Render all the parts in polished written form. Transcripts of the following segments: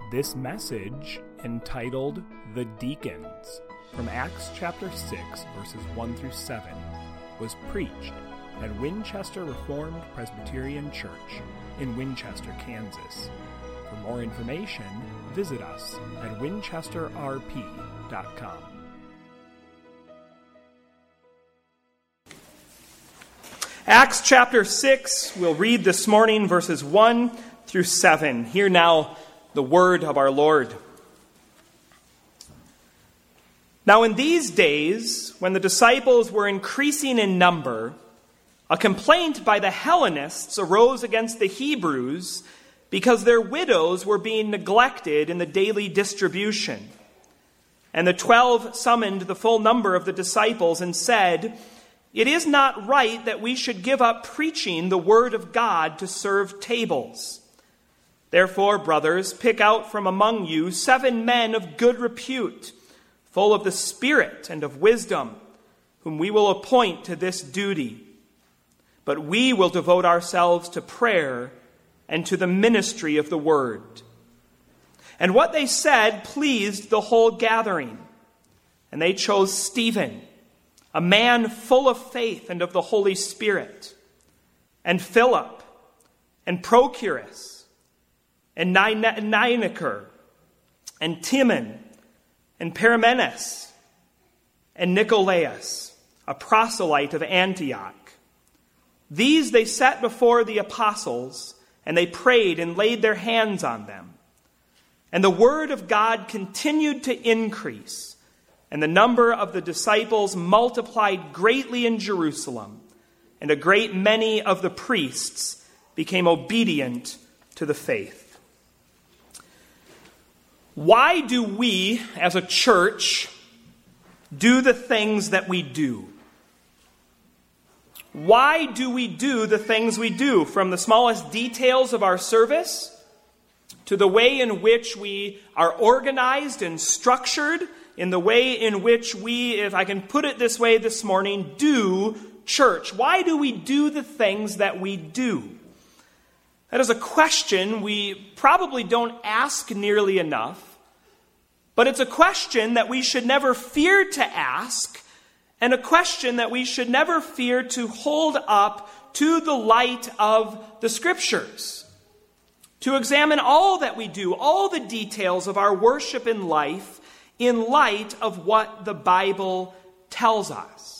This message, entitled The Deacons, from Acts chapter 6, verses 1 through 7, was preached at Winchester Reformed Presbyterian Church in Winchester, Kansas. For more information, visit us at winchesterrp.com. Acts chapter 6, we'll read this morning verses 1 through 7. Hear now the word of our Lord. Now in these days, when the disciples were increasing in number, a complaint by the Hellenists arose against the Hebrews because their widows were being neglected in the daily distribution. And the 12 summoned the full number of the disciples and said, "It is not right that we should give up preaching the word of God to serve tables. Therefore, brothers, pick out from among you 7 men of good repute, full of the Spirit and of wisdom, whom we will appoint to this duty. But we will devote ourselves to prayer and to the ministry of the word." And what they said pleased the whole gathering. And they chose Stephen, a man full of faith and of the Holy Spirit, and Philip, and Prochorus, and Nicanor, and Timon, and Parmenas, and Nicolaus, a proselyte of Antioch. These they set before the apostles, and they prayed and laid their hands on them. And the word of God continued to increase, and the number of the disciples multiplied greatly in Jerusalem, and a great many of the priests became obedient to the faith. Why do we, as a church, do the things that we do? Why do we do the things we do? From the smallest details of our service to the way in which we are organized and structured, in the way in which we, if I can put it this way this morning, do church. Why do we do the things that we do? That is a question we probably don't ask nearly enough, but it's a question that we should never fear to ask, and a question that we should never fear to hold up to the light of the Scriptures. To examine all that we do, all the details of our worship in life, in light of what the Bible tells us.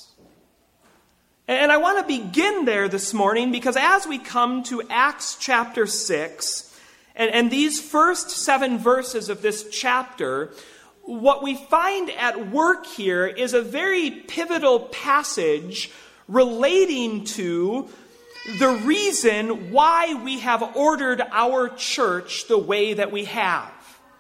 And I want to begin there this morning because as we come to Acts chapter 6, and these first 7 verses of this chapter, what we find at work here is a very pivotal passage relating to the reason why we have ordered our church the way that we have.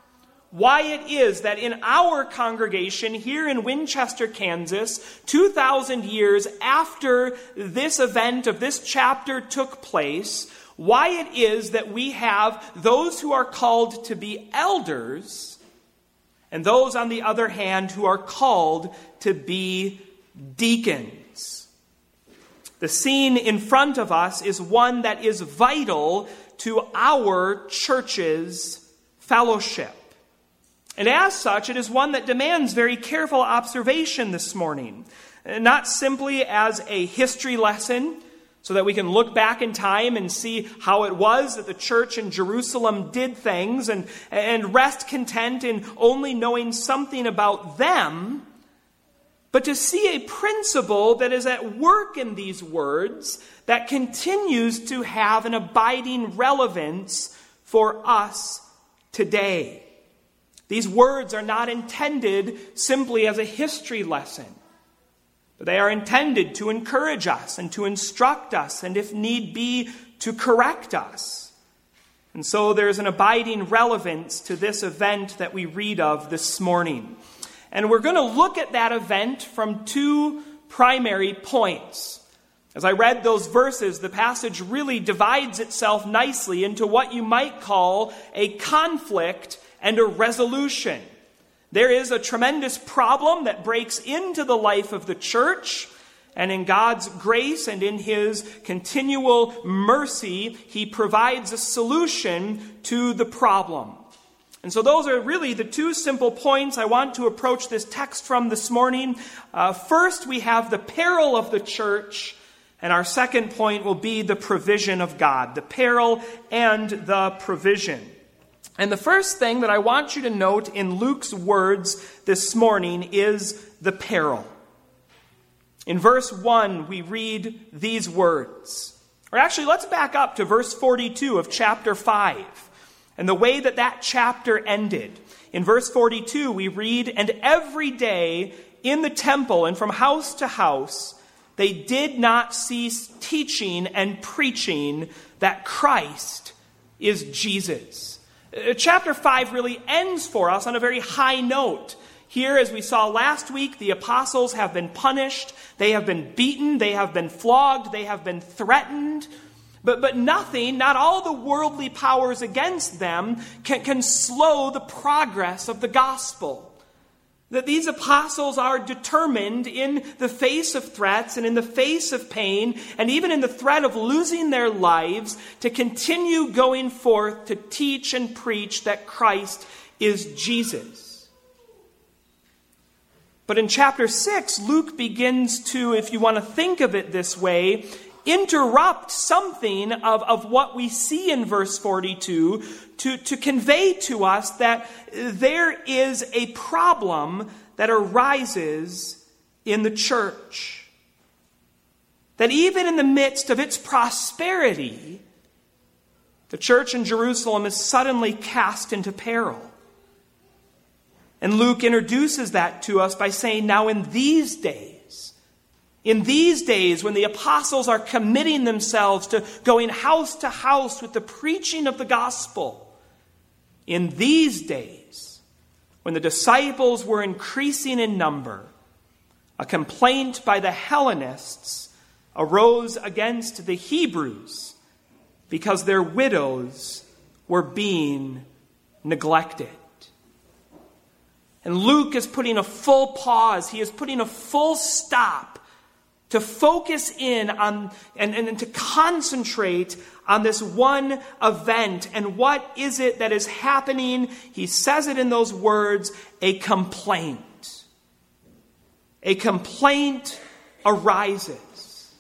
Why it is that in our congregation here in Winchester, Kansas, 2,000 years after this event of this chapter took place, why it is that we have those who are called to be elders and those, on the other hand, who are called to be deacons. The scene in front of us is one that is vital to our church's fellowship. And as such, it is one that demands very careful observation this morning. Not simply as a history lesson, so that we can look back in time and see how it was that the church in Jerusalem did things and rest content in only knowing something about them, but to see a principle that is at work in these words that continues to have an abiding relevance for us today. These words are not intended simply as a history lesson, but they are intended to encourage us and to instruct us, and if need be, to correct us. And so there's an abiding relevance to this event that we read of this morning. And we're going to look at that event from 2 primary points. As I read those verses, the passage really divides itself nicely into what you might call a conflict and a resolution. There is a tremendous problem that breaks into the life of the church, and in God's grace and in His continual mercy, He provides a solution to the problem. And so those are really the two simple points I want to approach this text from this morning. First, we have the peril of the church, and our second point will be the provision of God, the peril and the provision. And the first thing that I want you to note in Luke's words this morning is the peril. In verse 1, we read these words. Or actually, let's back up to verse 42 of chapter 5. And the way that chapter ended. In verse 42, we read, "And every day in the temple and from house to house, they did not cease teaching and preaching that Christ is Jesus." Chapter 5 really ends for us on a very high note. Here, as we saw last week, the apostles have been punished. They have been beaten. They have been flogged. They have been threatened. But nothing, not all the worldly powers against them, can slow the progress of the gospel. That these apostles are determined in the face of threats and in the face of pain and even in the threat of losing their lives to continue going forth to teach and preach that Christ is Jesus. But in chapter 6, Luke begins to, if you want to think of it this way, interrupt something of what we see in verse 42 to convey to us that there is a problem that arises in the church. That even in the midst of its prosperity, the church in Jerusalem is suddenly cast into peril. And Luke introduces that to us by saying, now in these days when the apostles are committing themselves to going house to house with the preaching of the gospel, in these days, when the disciples were increasing in number, a complaint by the Hellenists arose against the Hebrews because their widows were being neglected. And Luke is putting a full pause. He is putting a full stop to focus in on and to concentrate on this one event. And what is it that is happening? He says it in those words, a complaint. A complaint arises.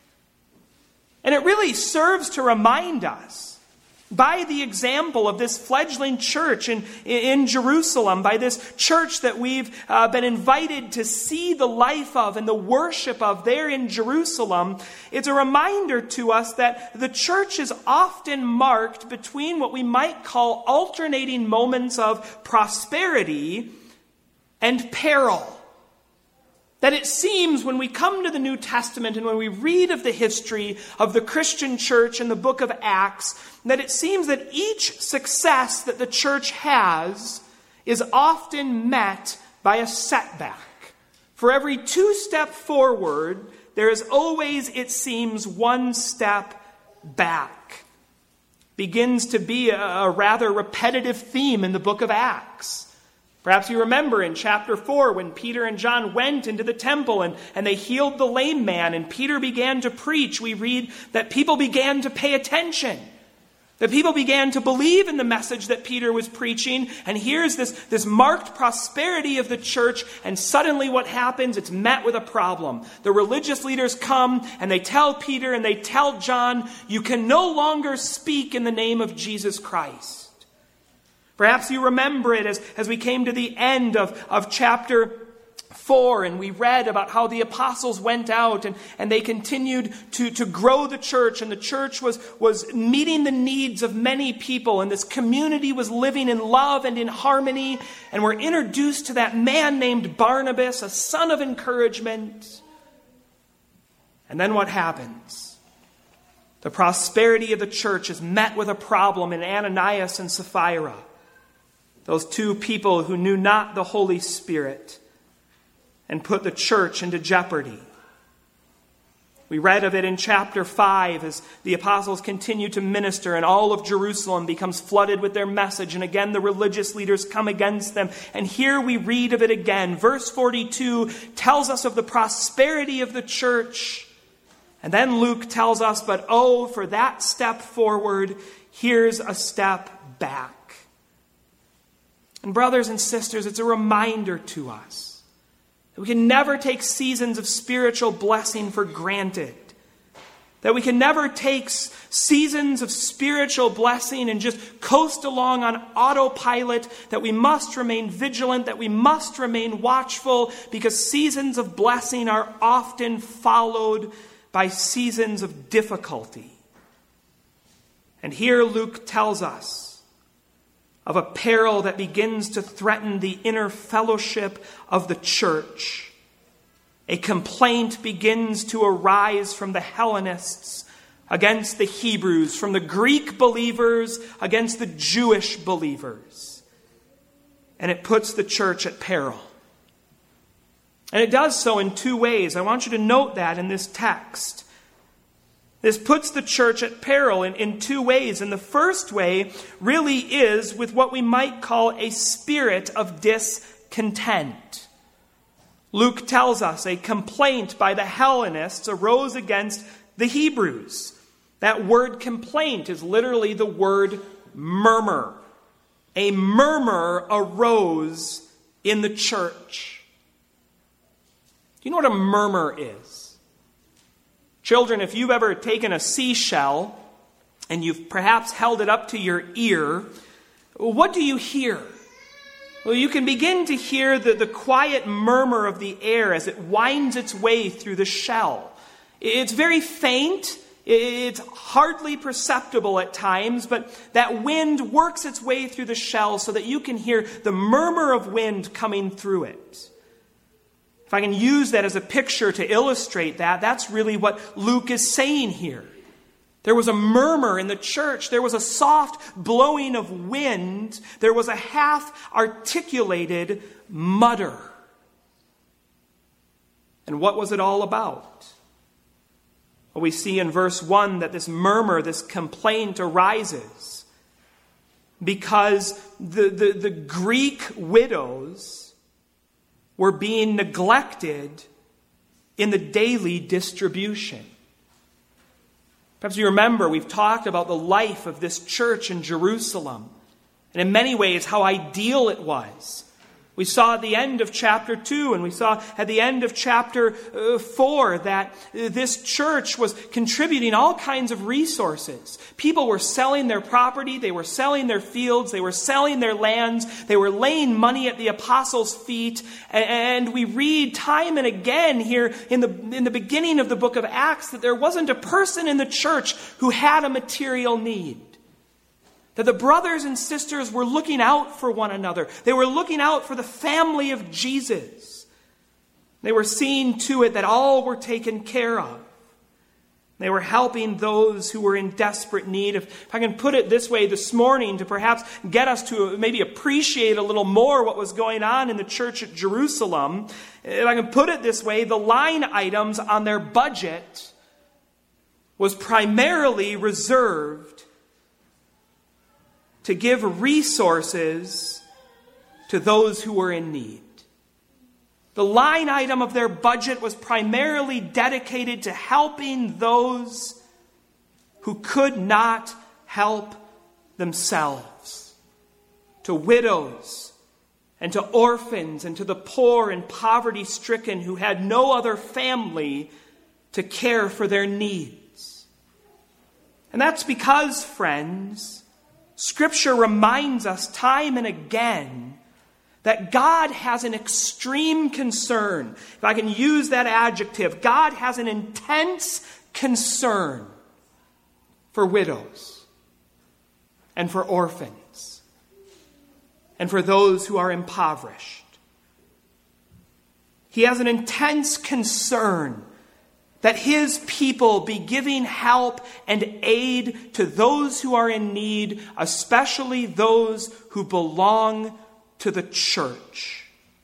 And it really serves to remind us, by the example of this fledgling church in Jerusalem, by this church that we've been invited to see the life of and the worship of there in Jerusalem, it's a reminder to us that the church is often marked between what we might call alternating moments of prosperity and peril. That it seems when we come to the New Testament and when we read of the history of the Christian church in the book of Acts, that it seems that each success that the church has is often met by a setback. For every 2 steps forward, there is always, it seems, 1 step back. Begins to be a rather repetitive theme in the book of Acts. Perhaps you remember in chapter 4 when Peter and John went into the temple and they healed the lame man and Peter began to preach. We read that people began to pay attention. That people began to believe in the message that Peter was preaching. And here's this marked prosperity of the church. And suddenly what happens? It's met with a problem. The religious leaders come and they tell Peter and they tell John, you can no longer speak in the name of Jesus Christ. Perhaps you remember it as we came to the end of chapter 4 and we read about how the apostles went out and they continued to grow the church, and the church was meeting the needs of many people, and this community was living in love and in harmony, and we're introduced to that man named Barnabas, a son of encouragement. And then what happens? The prosperity of the church is met with a problem in Ananias and Sapphira. Those 2 people who knew not the Holy Spirit and put the church into jeopardy. We read of it in chapter 5 as the apostles continue to minister and all of Jerusalem becomes flooded with their message. And again, the religious leaders come against them. And here we read of it again. Verse 42 tells us of the prosperity of the church. And then Luke tells us, but oh, for that step forward, here's a step back. And brothers and sisters, it's a reminder to us that we can never take seasons of spiritual blessing for granted. That we can never take seasons of spiritual blessing and just coast along on autopilot, that we must remain vigilant, that we must remain watchful, because seasons of blessing are often followed by seasons of difficulty. And here Luke tells us of a peril that begins to threaten the inner fellowship of the church. A complaint begins to arise from the Hellenists against the Hebrews, from the Greek believers against the Jewish believers. And it puts the church at peril. And it does so in two ways. I want you to note that in this text. This puts the church at peril in two ways. And the first way really is with what we might call a spirit of discontent. Luke tells us a complaint by the Hellenists arose against the Hebrews. That word complaint is literally the word murmur. A murmur arose in the church. Do you know what a murmur is? Children, if you've ever taken a seashell and you've perhaps held it up to your ear, what do you hear? Well, you can begin to hear the quiet murmur of the air as it winds its way through the shell. It's very faint. It's hardly perceptible at times, but that wind works its way through the shell so that you can hear the murmur of wind coming through it. If I can use that as a picture to illustrate that, that's really what Luke is saying here. There was a murmur in the church. There was a soft blowing of wind. There was a half-articulated mutter. And what was it all about? Well, we see in verse 1 that this murmur, this complaint arises because the Greek widows were being neglected in the daily distribution. Perhaps you remember we've talked about the life of this church in Jerusalem, and in many ways how ideal it was. We saw at the end of chapter 2 and we saw at the end of chapter 4 that this church was contributing all kinds of resources. People were selling their property, they were selling their fields, they were selling their lands, they were laying money at the apostles' feet. And we read time and again here in the beginning of the book of Acts that there wasn't a person in the church who had a material need. That the brothers and sisters were looking out for one another. They were looking out for the family of Jesus. They were seeing to it that all were taken care of. They were helping those who were in desperate need. If I can put it this way this morning to perhaps get us to maybe appreciate a little more what was going on in the church at Jerusalem, if I can put it this way, the line items on their budget was primarily reserved to give resources to those who were in need. The line item of their budget was primarily dedicated to helping those who could not help themselves, to widows and to orphans and to the poor and poverty-stricken who had no other family to care for their needs. And that's because, friends, Scripture reminds us time and again that God has an extreme concern. If I can use that adjective, God has an intense concern for widows and for orphans and for those who are impoverished. He has an intense concern that His people be giving help and aid to those who are in need, especially those who belong to the church.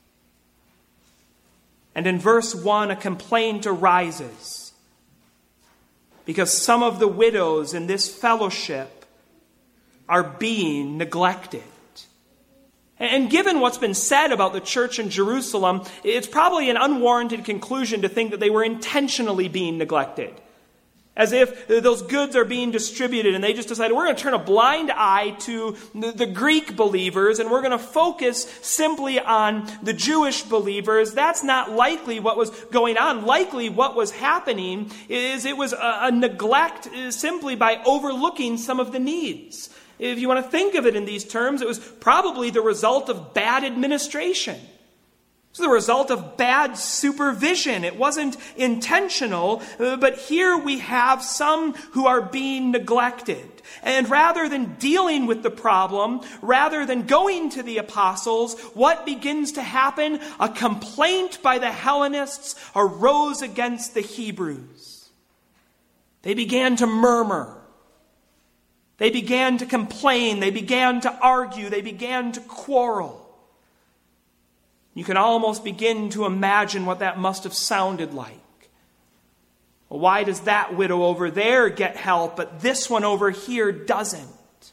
And in verse 1, a complaint arises because some of the widows in this fellowship are being neglected. And given what's been said about the church in Jerusalem, it's probably an unwarranted conclusion to think that they were intentionally being neglected. As if those goods are being distributed and they just decided we're going to turn a blind eye to the Greek believers and we're going to focus simply on the Jewish believers. That's not likely what was going on. Likely what was happening is it was a neglect simply by overlooking some of the needs. If you want to think of it in these terms, it was probably the result of bad administration. It's the result of bad supervision. It wasn't intentional, but here we have some who are being neglected. And rather than dealing with the problem, rather than going to the apostles, what begins to happen? A complaint by the Hellenists arose against the Hebrews. They began to murmur. They began to complain. They began to argue. They began to quarrel. You can almost begin to imagine what that must have sounded like. Well, why does that widow over there get help, but this one over here doesn't?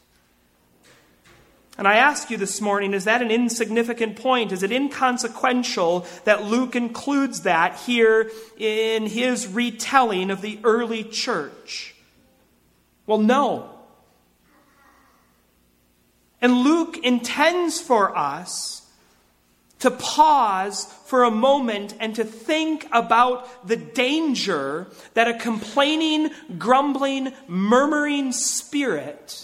And I ask you this morning, is that an insignificant point? Is it inconsequential that Luke includes that here in his retelling of the early church? Well, no. And Luke intends for us to pause for a moment and to think about the danger that a complaining, grumbling, murmuring spirit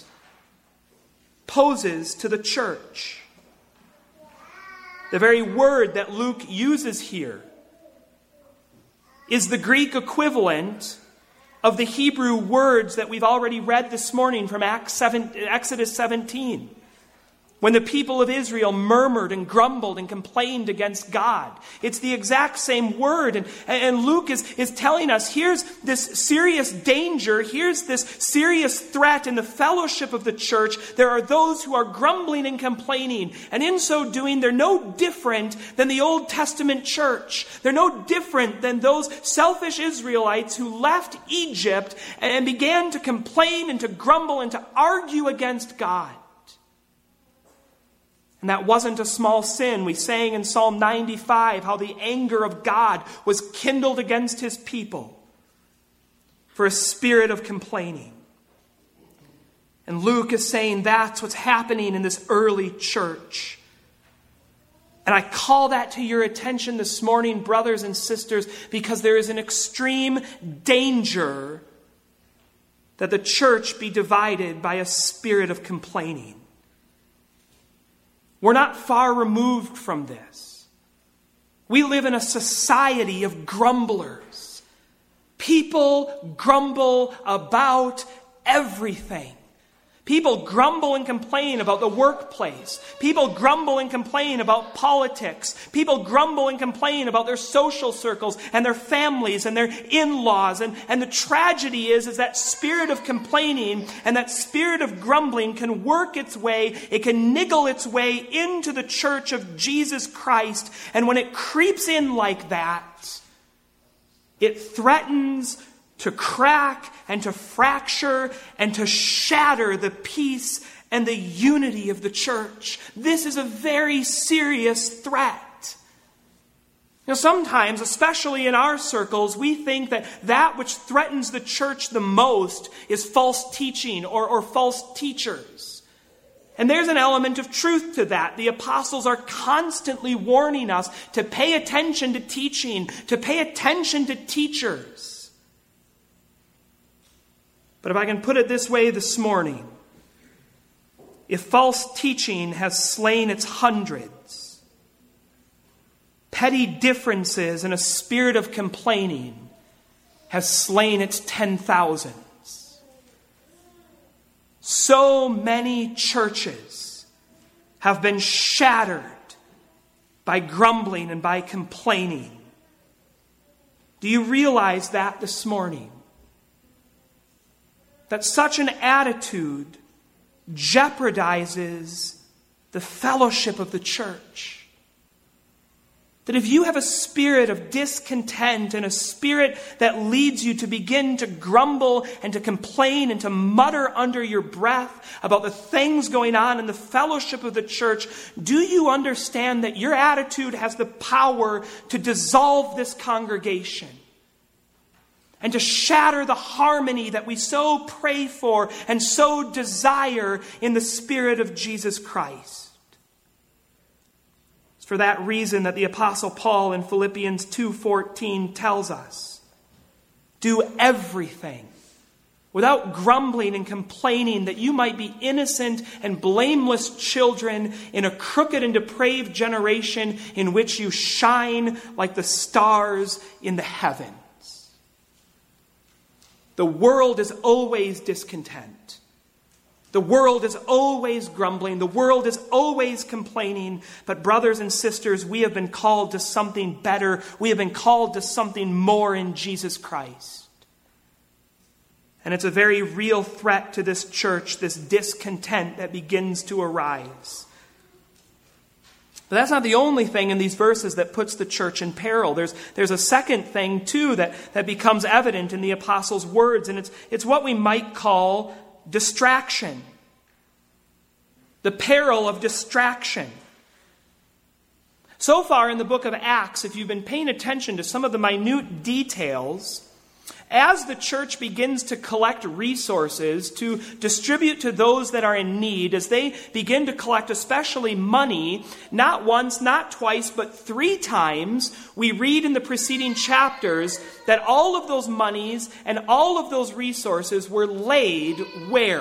poses to the church. The very word that Luke uses here is the Greek equivalent of the Hebrew words that we've already read this morning from Exodus 17. When the people of Israel murmured and grumbled and complained against God. It's the exact same word. And Luke is telling us, here's this serious danger, here's this serious threat in the fellowship of the church. There are those who are grumbling and complaining. And in so doing, they're no different than the Old Testament church. They're no different than those selfish Israelites who left Egypt and began to complain and to grumble and to argue against God. And that wasn't a small sin. We sang in Psalm 95 how the anger of God was kindled against his people for a spirit of complaining. And Luke is saying that's what's happening in this early church. And I call that to your attention this morning, brothers and sisters, because there is an extreme danger that the church be divided by a spirit of complaining. We're not far removed from this. We live in a society of grumblers. People grumble about everything. People grumble and complain about the workplace. People grumble and complain about politics. People grumble and complain about their social circles and their families and their in-laws. And the tragedy is that spirit of complaining and that spirit of grumbling can work its way, it can niggle its way into the church of Jesus Christ. And when it creeps in like that, it threatens to crack and to fracture and to shatter the peace and the unity of the church. This is a very serious threat. You know, sometimes, especially in our circles, we think that which threatens the church the most is false teaching or false teachers. And there's an element of truth to that. The apostles are constantly warning us to pay attention to teaching, to pay attention to teachers. But if I can put it this way this morning, if false teaching has slain its hundreds, petty differences and a spirit of complaining has slain its 10,000s. So many churches have been shattered by grumbling and by complaining. Do you realize that this morning? That such an attitude jeopardizes the fellowship of the church. That if you have a spirit of discontent and a spirit that leads you to begin to grumble and to complain and to mutter under your breath about the things going on in the fellowship of the church, do you understand that your attitude has the power to dissolve this congregation? and to shatter the harmony that we so pray for and so desire in the Spirit of Jesus Christ. It's for that reason that the Apostle Paul in Philippians 2:14 tells us, do everything without grumbling and complaining, that you might be innocent and blameless children in a crooked and depraved generation in which you shine like the stars in the heavens. The world is always discontent. The world is always grumbling. The world is always complaining. But brothers and sisters, we have been called to something better. We have been called to something more in Jesus Christ. And it's a very real threat to this church, this discontent that begins to arise. But that's not the only thing in these verses that puts the church in peril. There's a second thing, too, that becomes evident in the apostles' words, and it's what we might call distraction. The peril of distraction. So far in the book of Acts, if you've been paying attention to some of the minute details, as the church begins to collect resources to distribute to those that are in need, as they begin to collect especially money, not once, not twice, but 3 times, we read in the preceding chapters that all of those monies and all of those resources were laid where?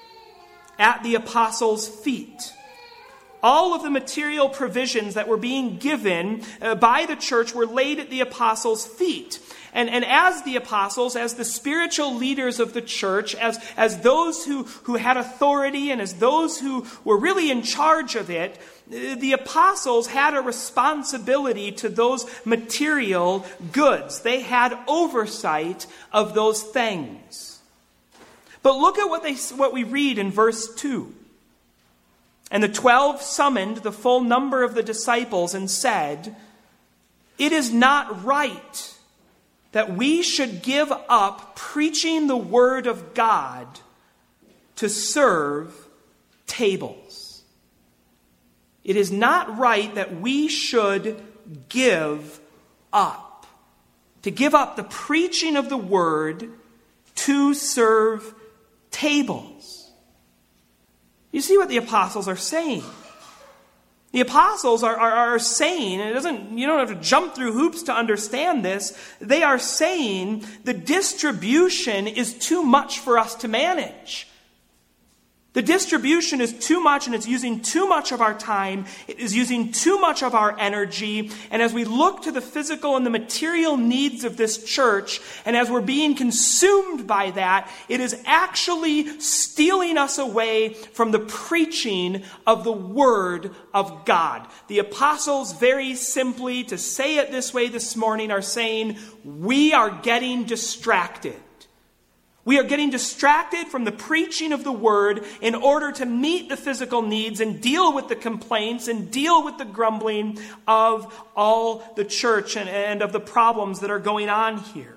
At the apostles' feet. All of the material provisions that were being given by the church were laid at the apostles' feet. And as the apostles, as the spiritual leaders of the church, as those who had authority and as those who were really in charge of it, the apostles had a responsibility to those material goods. They had oversight of those things. But look at what we read in verse 2. And the 12 summoned the full number of the disciples and said, "It is not right that we should give up preaching the word of God to serve tables." It is not right that we should give up. To give up the preaching of the word to serve tables. You see what the apostles are saying. The apostles are saying, and you don't have to jump through hoops to understand this, they are saying the distribution is too much for us to manage. The distribution is too much, and it's using too much of our time. It is using too much of our energy. And as we look to the physical and the material needs of this church, and as we're being consumed by that, it is actually stealing us away from the preaching of the Word of God. The apostles, very simply, to say it this way this morning, are saying, we are getting distracted. We are getting distracted from the preaching of the word in order to meet the physical needs and deal with the complaints and deal with the grumbling of all the church and of the problems that are going on here.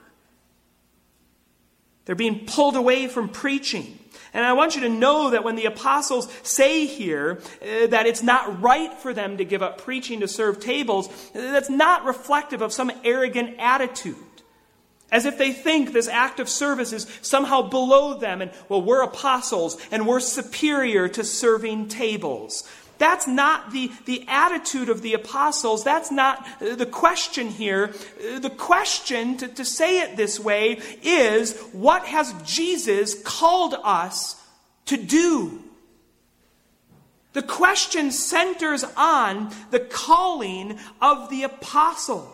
They're being pulled away from preaching. And I want you to know that when the apostles say here that it's not right for them to give up preaching to serve tables, that's not reflective of some arrogant attitude. As if they think this act of service is somehow below them and, well, we're apostles and we're superior to serving tables. That's not the attitude of the apostles. That's not the question here. The question, to say it this way, is what has Jesus called us to do? The question centers on the calling of the apostles.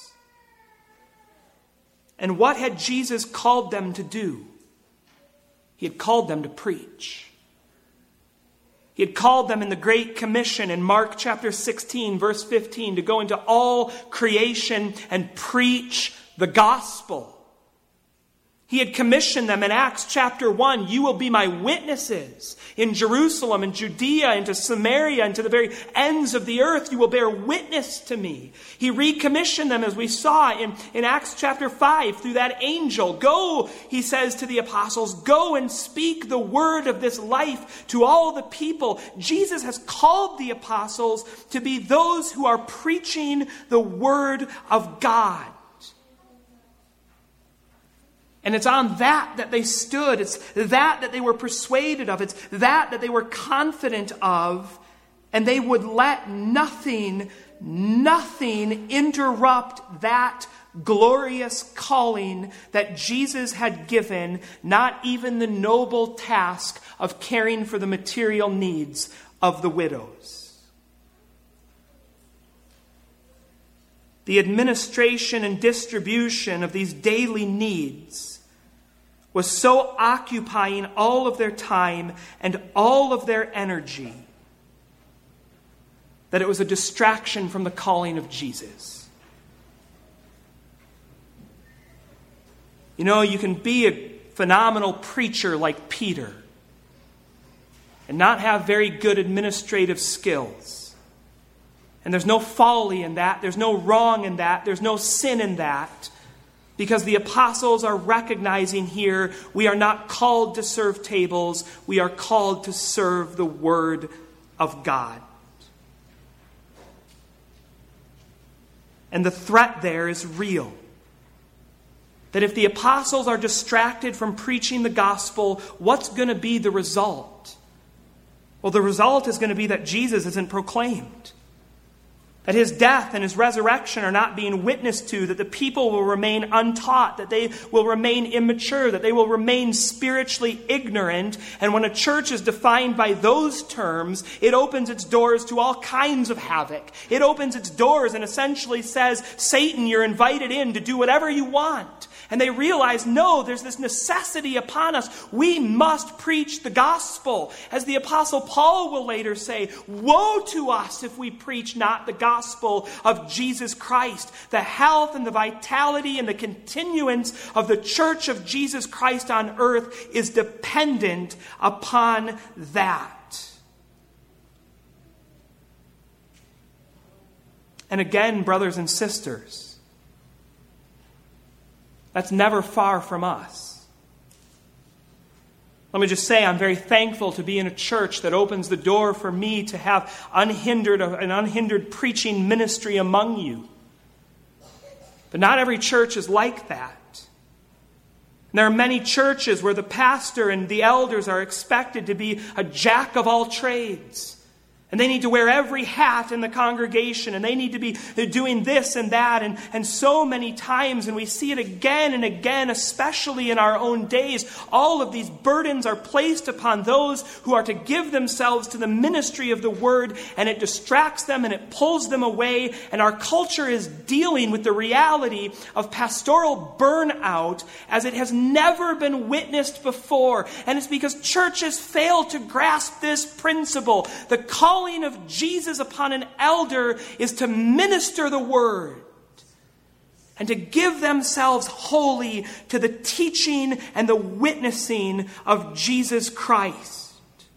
And what had Jesus called them to do? He had called them to preach. He had called them in the Great Commission in Mark chapter 16, verse 15, to go into all creation and preach the gospel. He had commissioned them in Acts chapter 1, you will be my witnesses in Jerusalem and Judea and to Samaria and to the very ends of the earth. You will bear witness to me. He recommissioned them, as we saw in Acts chapter 5, through that angel. Go, he says to the apostles, go and speak the word of this life to all the people. Jesus has called the apostles to be those who are preaching the word of God. And it's on that they stood. It's that they were persuaded of. It's that they were confident of. And they would let nothing interrupt that glorious calling that Jesus had given, not even the noble task of caring for the material needs of the widows. The administration and distribution of these daily needs was so occupying all of their time and all of their energy that it was a distraction from the calling of Jesus. You know, you can be a phenomenal preacher like Peter and not have very good administrative skills. And there's no folly in that. There's no wrong in that. There's no sin in that. Because the apostles are recognizing here, we are not called to serve tables. We are called to serve the Word of God. And the threat there is real. That if the apostles are distracted from preaching the gospel, what's going to be the result? Well, the result is going to be that Jesus isn't proclaimed. That his death and his resurrection are not being witnessed to, that the people will remain untaught, that they will remain immature, that they will remain spiritually ignorant. And when a church is defined by those terms, it opens its doors to all kinds of havoc. It opens its doors and essentially says, Satan, you're invited in to do whatever you want. And they realize, no, there's this necessity upon us. We must preach the gospel. As the Apostle Paul will later say, woe to us if we preach not the gospel of Jesus Christ. The health and the vitality and the continuance of the church of Jesus Christ on earth is dependent upon that. And again, brothers and sisters, that's never far from us. Let me just say, I'm very thankful to be in a church that opens the door for me to have an unhindered preaching ministry among you. But not every church is like that. And there are many churches where the pastor and the elders are expected to be a jack of all trades. And they need to wear every hat in the congregation. And they need to be doing this and that. And so many times, and we see it again and again, especially in our own days, all of these burdens are placed upon those who are to give themselves to the ministry of the word. And it distracts them and it pulls them away. And our culture is dealing with the reality of pastoral burnout as it has never been witnessed before. And it's because churches fail to grasp this principle. The calling of Jesus upon an elder is to minister the word and to give themselves wholly to the teaching and the witnessing of Jesus Christ.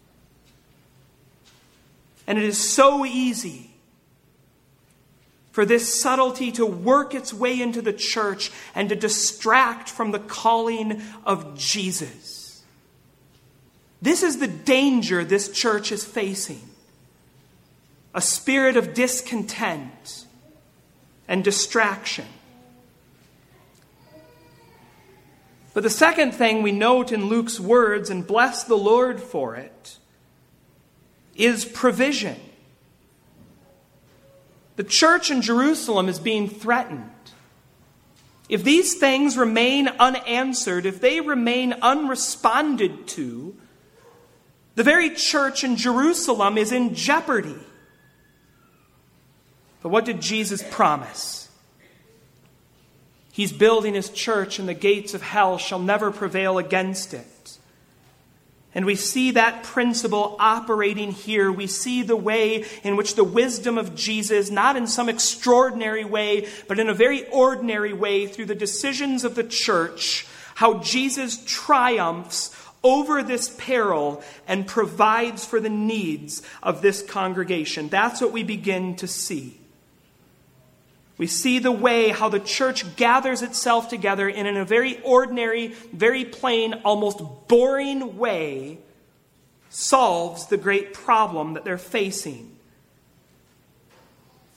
And it is so easy for this subtlety to work its way into the church and to distract from the calling of Jesus. This is the danger this church is facing. A spirit of discontent and distraction. But the second thing we note in Luke's words, and bless the Lord for it, is provision. The church in Jerusalem is being threatened. If these things remain unanswered, if they remain unresponded to, the very church in Jerusalem is in jeopardy. But what did Jesus promise? He's building his church, and the gates of hell shall never prevail against it. And we see that principle operating here. We see the way in which the wisdom of Jesus, not in some extraordinary way, but in a very ordinary way, through the decisions of the church, how Jesus triumphs over this peril and provides for the needs of this congregation. That's what we begin to see. We see the way how the church gathers itself together and in a very ordinary, very plain, almost boring way solves the great problem that they're facing.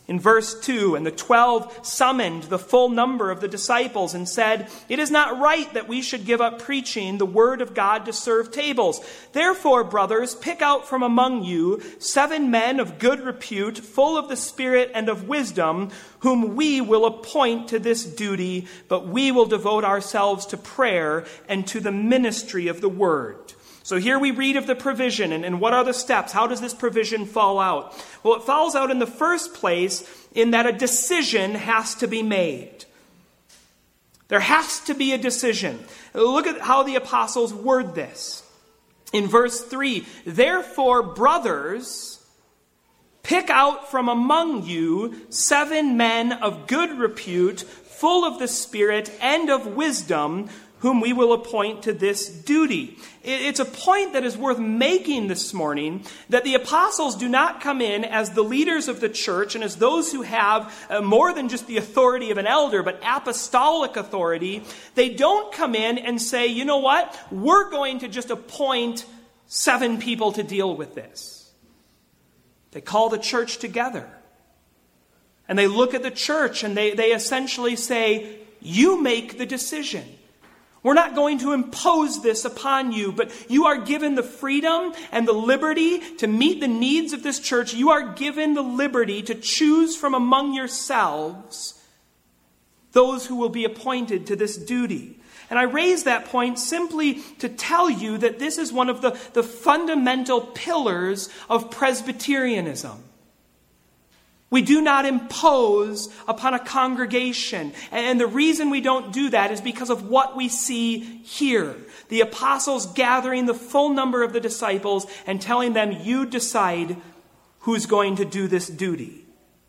In verse 2, and the 12 summoned the full number of the disciples and said, "It is not right that we should give up preaching the word of God to serve tables. Therefore, brothers, pick out from among you 7 men of good repute, full of the Spirit and of wisdom, whom we will appoint to this duty, but we will devote ourselves to prayer and to the ministry of the word." So here we read of the provision, and what are the steps? How does this provision fall out? Well, it falls out in the first place in that a decision has to be made. There has to be a decision. Look at how the apostles word this. In verse 3, "Therefore, brothers, pick out from among you 7 men of good repute, full of the Spirit and of wisdom, whom we will appoint to this duty." It's a point that is worth making this morning, that the apostles do not come in as the leaders of the church and as those who have more than just the authority of an elder, but apostolic authority. They don't come in and say, "You know what? We're going to just appoint 7 people to deal with this." They call the church together. And they look at the church and they essentially say, "You make the decision. We're not going to impose this upon you, but you are given the freedom and the liberty to meet the needs of this church. You are given the liberty to choose from among yourselves those who will be appointed to this duty." And I raise that point simply to tell you that this is one of the fundamental pillars of Presbyterianism. We do not impose upon a congregation. And the reason we don't do that is because of what we see here. The apostles gathering the full number of the disciples and telling them, "You decide who's going to do this duty."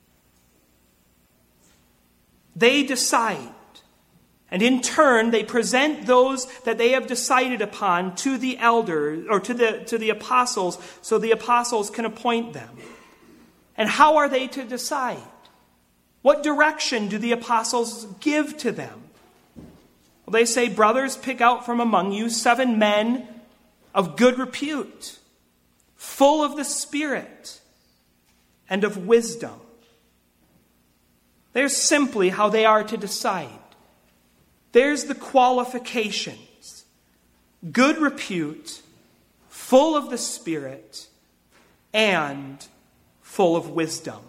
They decide. And in turn, they present those that they have decided upon to the elders, or to the apostles, so the apostles can appoint them. And how are they to decide? What direction do the apostles give to them? Well, they say, "Brothers, pick out from among you 7 men of good repute, full of the Spirit and of wisdom." There's simply how they are to decide. There's the qualifications. Good repute, full of the Spirit, and full of wisdom.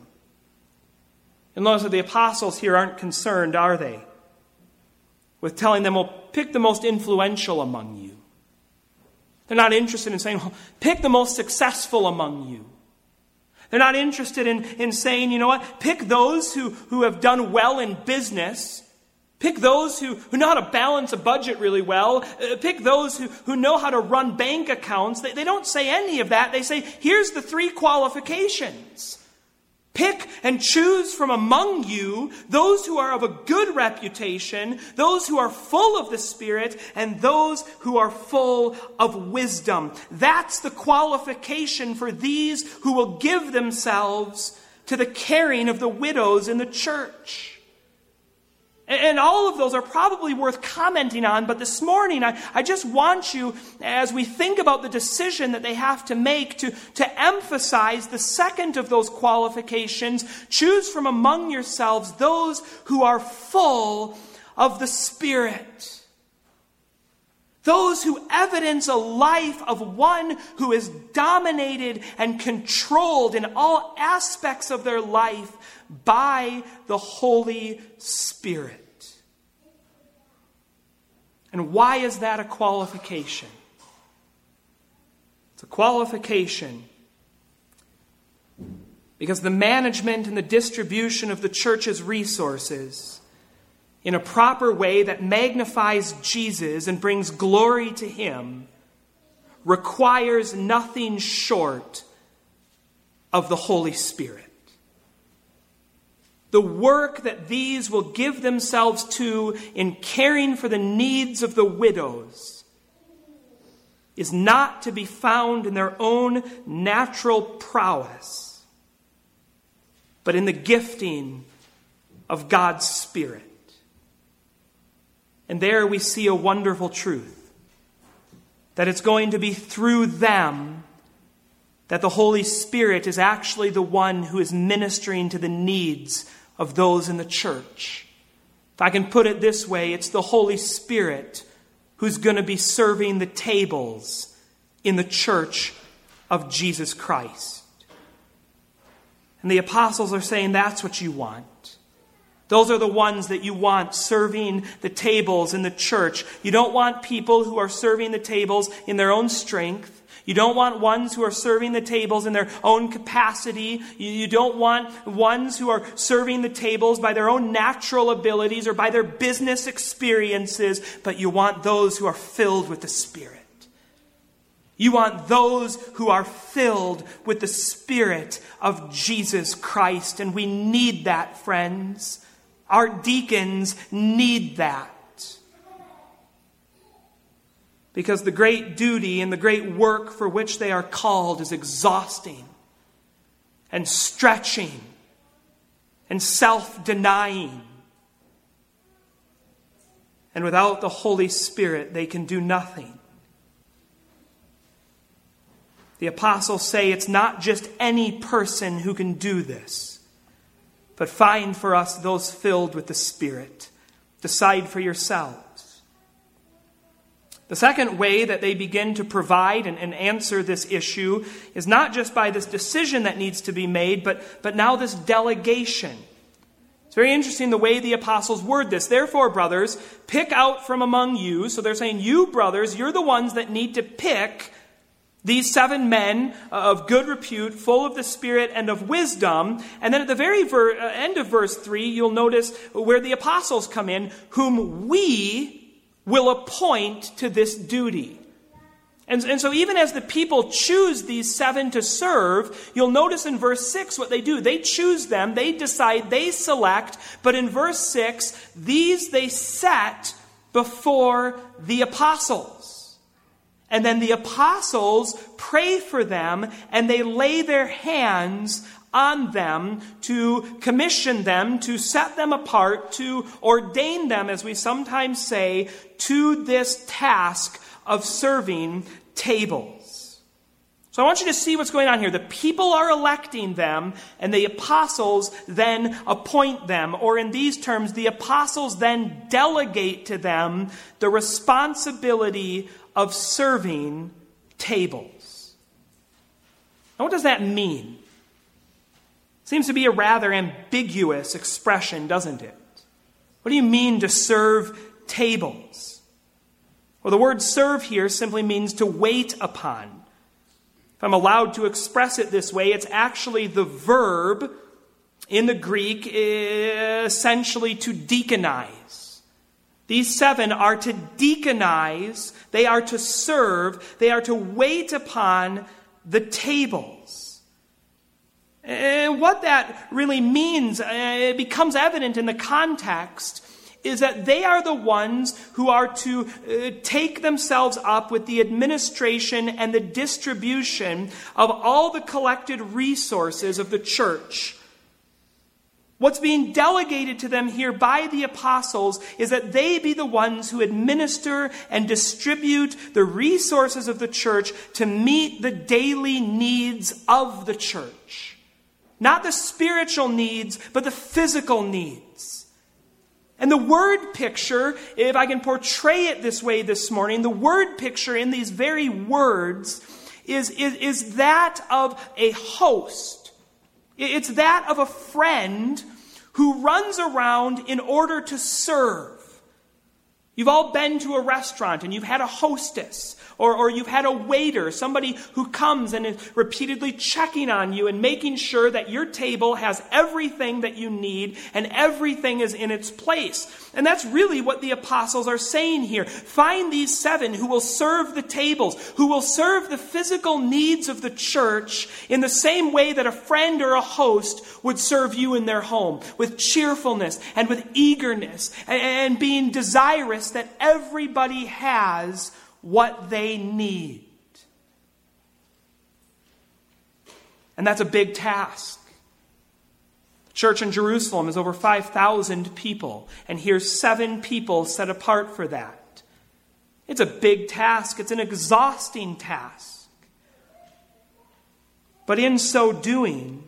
And notice that the apostles here aren't concerned, are they, with telling them, "Well, pick the most influential among you." They're not interested in saying, "Well, pick the most successful among you." They're not interested in saying, "You know what, pick those who have done well in business. Pick those who know how to balance a budget really well. Pick those who know how to run bank accounts." They don't say any of that. They say, "Here's the 3 qualifications. Pick and choose from among you those who are of a good reputation, those who are full of the Spirit, and those who are full of wisdom." That's the qualification for these who will give themselves to the caring of the widows in the church. And all of those are probably worth commenting on, but this morning I just want you, as we think about the decision that they have to make, to emphasize the second of those qualifications. Choose from among yourselves those who are full of the Spirit. Those who evidence a life of one who is dominated and controlled in all aspects of their life by the Holy Spirit. And why is that a qualification? It's a qualification because the management and the distribution of the church's resources in a proper way that magnifies Jesus and brings glory to Him requires nothing short of the Holy Spirit. The work that these will give themselves to in caring for the needs of the widows is not to be found in their own natural prowess, but in the gifting of God's Spirit. And there we see a wonderful truth, that it's going to be through them that the Holy Spirit is actually the one who is ministering to the needs of those in the church. If I can put it this way, it's the Holy Spirit who's going to be serving the tables in the church of Jesus Christ. And the apostles are saying that's what you want. Those are the ones that you want serving the tables in the church. You don't want people who are serving the tables in their own strength. You don't want ones who are serving the tables in their own capacity. You don't want ones who are serving the tables by their own natural abilities or by their business experiences, but you want those who are filled with the Spirit. You want those who are filled with the Spirit of Jesus Christ. And we need that, friends. Our deacons need that. Because the great duty and the great work for which they are called is exhausting and stretching and self-denying. And without the Holy Spirit, they can do nothing. The apostles say it's not just any person who can do this, but find for us those filled with the Spirit. Decide for yourselves. The second way that they begin to provide and answer this issue is not just by this decision that needs to be made, but now this delegation. It's very interesting the way the apostles word this. Therefore, brothers, pick out from among you. So they're saying, you brothers, you're the ones that need to pick these 7 men of good repute, full of the Spirit and of wisdom. And then at the very end of verse 3, you'll notice where the apostles come in, whom we will appoint to this duty. And so even as the people choose these 7 to serve, you'll notice in verse 6 what they do. They choose them, they decide, they select. But in verse 6, these they set before the apostles. And then the apostles pray for them, and they lay their hands on them to commission them, to set them apart, to ordain them, as we sometimes say, to this task of serving tables. So I want you to see what's going on here. The people are electing them, and the apostles then appoint them. Or in these terms, the apostles then delegate to them the responsibility of serving tables. Now, what does that mean? Seems to be a rather ambiguous expression, doesn't it? What do you mean to serve tables? Well, the word serve here simply means to wait upon. If I'm allowed to express it this way, it's actually the verb in the Greek, essentially to deaconize. These 7 are to deaconize, they are to serve, they are to wait upon the tables. And what that really means, it becomes evident in the context, is that they are the ones who are to take themselves up with the administration and the distribution of all the collected resources of the church. What's being delegated to them here by the apostles is that they be the ones who administer and distribute the resources of the church to meet the daily needs of the church. Not the spiritual needs, but the physical needs. And the word picture, if I can portray it this way this morning, the word picture in these very words is that of a host. It's that of a friend who runs around in order to serve. You've all been to a restaurant and you've had a hostess or you've had a waiter, somebody who comes and is repeatedly checking on you and making sure that your table has everything that you need and everything is in its place. And that's really what the apostles are saying here. Find these 7 who will serve the tables, who will serve the physical needs of the church in the same way that a friend or a host would serve you in their home, with cheerfulness and with eagerness and being desirous that everybody has what they need. And that's a big task. The church in Jerusalem is over 5,000 people, and here's 7 people set apart for that. It's a big task. It's an exhausting task. But in so doing,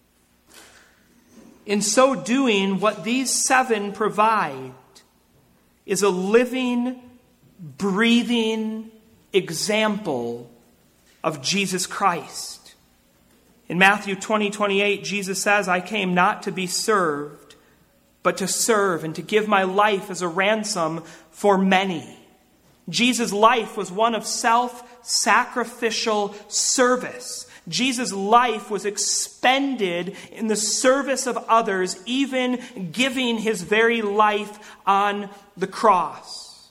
what these 7 provide is a living, breathing example of Jesus Christ. In Matthew 20:28, Jesus says, "I came not to be served, but to serve and to give my life as a ransom for many." Jesus' life was one of self-sacrificial service. Jesus' life was expended in the service of others, even giving his very life on the cross.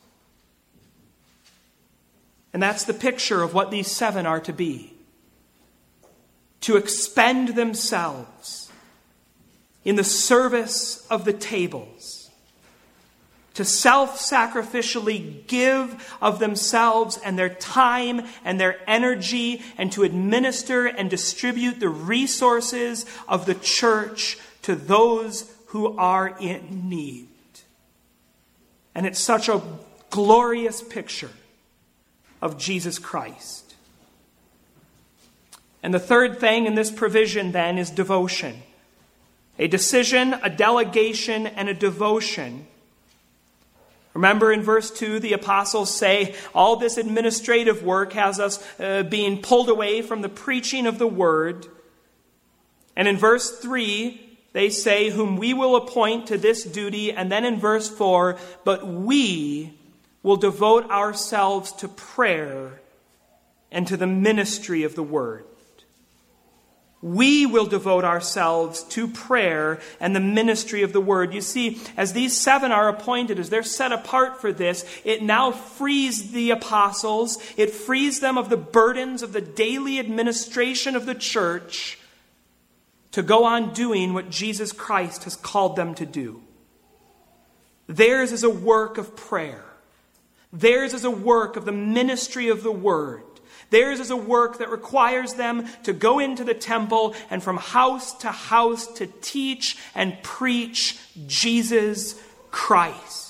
And that's the picture of what these 7 are to be. To expend themselves in the service of the tables. To self-sacrificially give of themselves and their time and their energy, and to administer and distribute the resources of the church to those who are in need. And it's such a glorious picture of Jesus Christ. And the third thing in this provision then is devotion. A decision, a delegation, and a devotion. Remember in verse 2, the apostles say, all this administrative work has us being pulled away from the preaching of the word. And in verse 3, they say, whom we will appoint to this duty. And then in verse 4, but we will devote ourselves to prayer and to the ministry of the word. We will devote ourselves to prayer and the ministry of the word. You see, as these 7 are appointed, as they're set apart for this, it now frees the apostles. It frees them of the burdens of the daily administration of the church to go on doing what Jesus Christ has called them to do. Theirs is a work of prayer. Theirs is a work of the ministry of the word. Theirs is a work that requires them to go into the temple and from house to teach and preach Jesus Christ.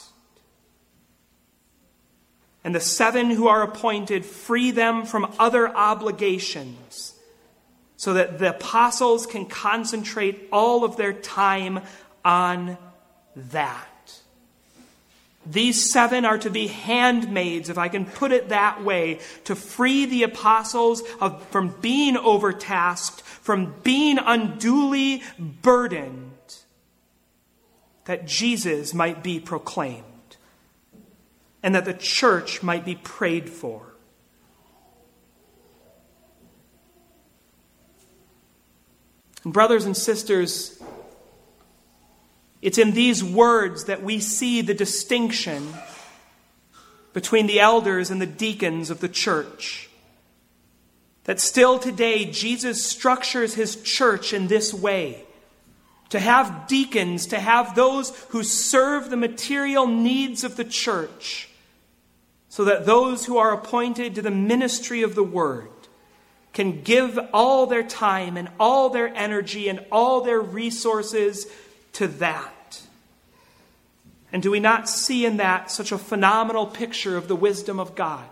And the 7 who are appointed free them from other obligations so that the apostles can concentrate all of their time on that. These 7 are to be handmaids, if I can put it that way, to free the apostles from being overtasked, from being unduly burdened, that Jesus might be proclaimed and that the church might be prayed for. And brothers and sisters, it's in these words that we see the distinction between the elders and the deacons of the church. That still today, Jesus structures his church in this way. To have deacons, to have those who serve the material needs of the church, so that those who are appointed to the ministry of the word can give all their time and all their energy and all their resources to that. And do we not see in that such a phenomenal picture of the wisdom of God?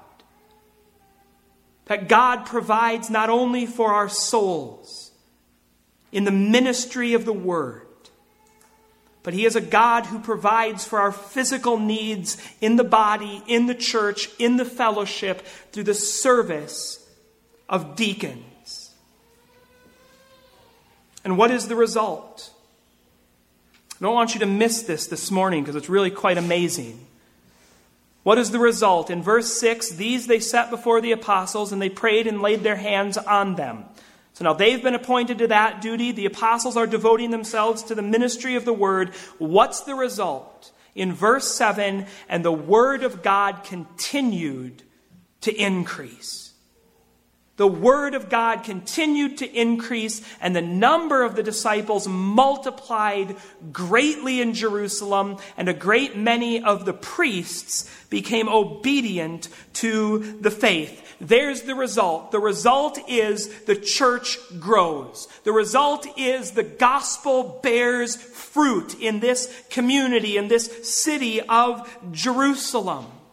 That God provides not only for our souls in the ministry of the word, but he is a God who provides for our physical needs in the body, in the church, in the fellowship, through the service of deacons. And what is the result? I don't want you to miss this morning because it's really quite amazing. What is the result? In verse 6, these they set before the apostles, and they prayed and laid their hands on them. So now they've been appointed to that duty. The apostles are devoting themselves to the ministry of the word. What's the result? In verse 7, and the word of God continued to increase. The word of God continued to increase, and the number of the disciples multiplied greatly in Jerusalem, and a great many of the priests became obedient to the faith. There's the result. The result is the church grows. The result is the gospel bears fruit in this community, in this city of Jerusalem.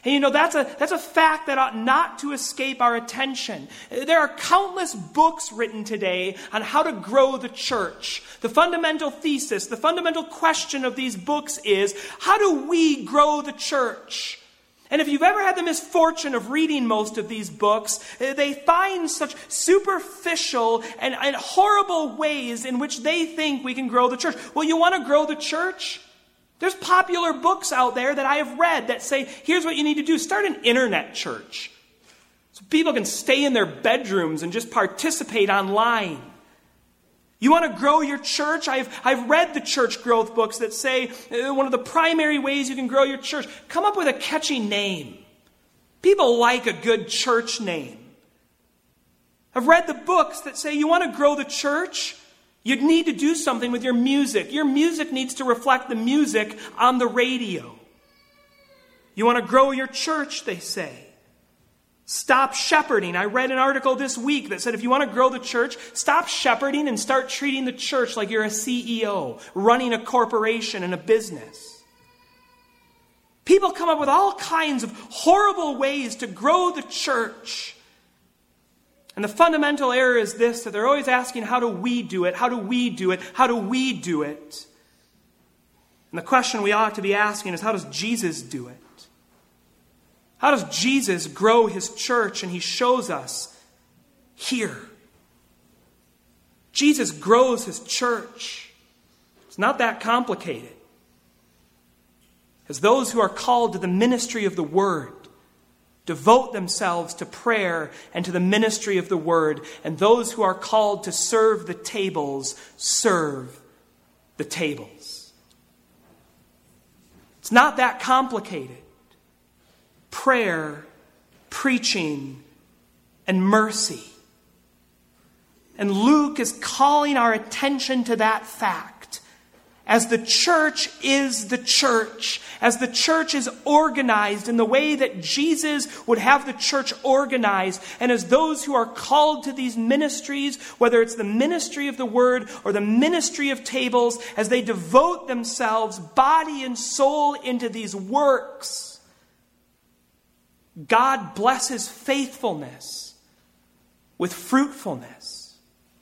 And that's a fact that ought not to escape our attention. There are countless books written today on how to grow the church. The fundamental thesis, the fundamental question of these books is, how do we grow the church? And if you've ever had the misfortune of reading most of these books, they find such superficial and horrible ways in which they think we can grow the church. Well, you want to grow the church? There's popular books out there that I have read that say, here's what you need to do. Start an internet church. So people can stay in their bedrooms and just participate online. You want to grow your church? I've read the church growth books that say one of the primary ways you can grow your church, come up with a catchy name. People like a good church name. I've read the books that say you want to grow the church? You'd need to do something with your music. Your music needs to reflect the music on the radio. You want to grow your church, they say. Stop shepherding. I read an article this week that said if you want to grow the church, stop shepherding and start treating the church like you're a CEO, running a corporation and a business. People come up with all kinds of horrible ways to grow the church. And the fundamental error is this, that they're always asking, how do we do it? How do we do it? How do we do it? And the question we ought to be asking is, how does Jesus do it? How does Jesus grow his church? And he shows us here. Jesus grows his church. It's not that complicated. As those who are called to the ministry of the word, devote themselves to prayer and to the ministry of the word. And those who are called to serve the tables, serve the tables. It's not that complicated. Prayer, preaching, and mercy. And Luke is calling our attention to that fact. As the church is the church, as the church is organized in the way that Jesus would have the church organized, and as those who are called to these ministries, whether it's the ministry of the word or the ministry of tables, as they devote themselves body and soul into these works, God blesses faithfulness with fruitfulness.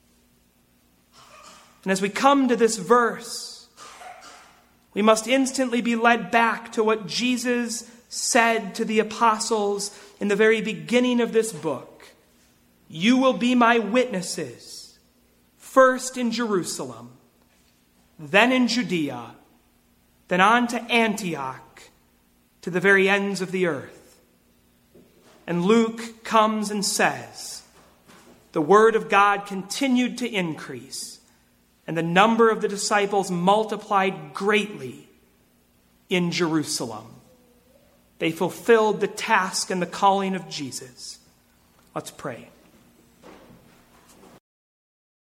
And as we come to this verse, we must instantly be led back to what Jesus said to the apostles in the very beginning of this book. You will be my witnesses, first in Jerusalem, then in Judea, then on to Antioch, to the very ends of the earth. And Luke comes and says, the word of God continued to increase, and the number of the disciples multiplied greatly in Jerusalem. They fulfilled the task and the calling of Jesus. Let's pray.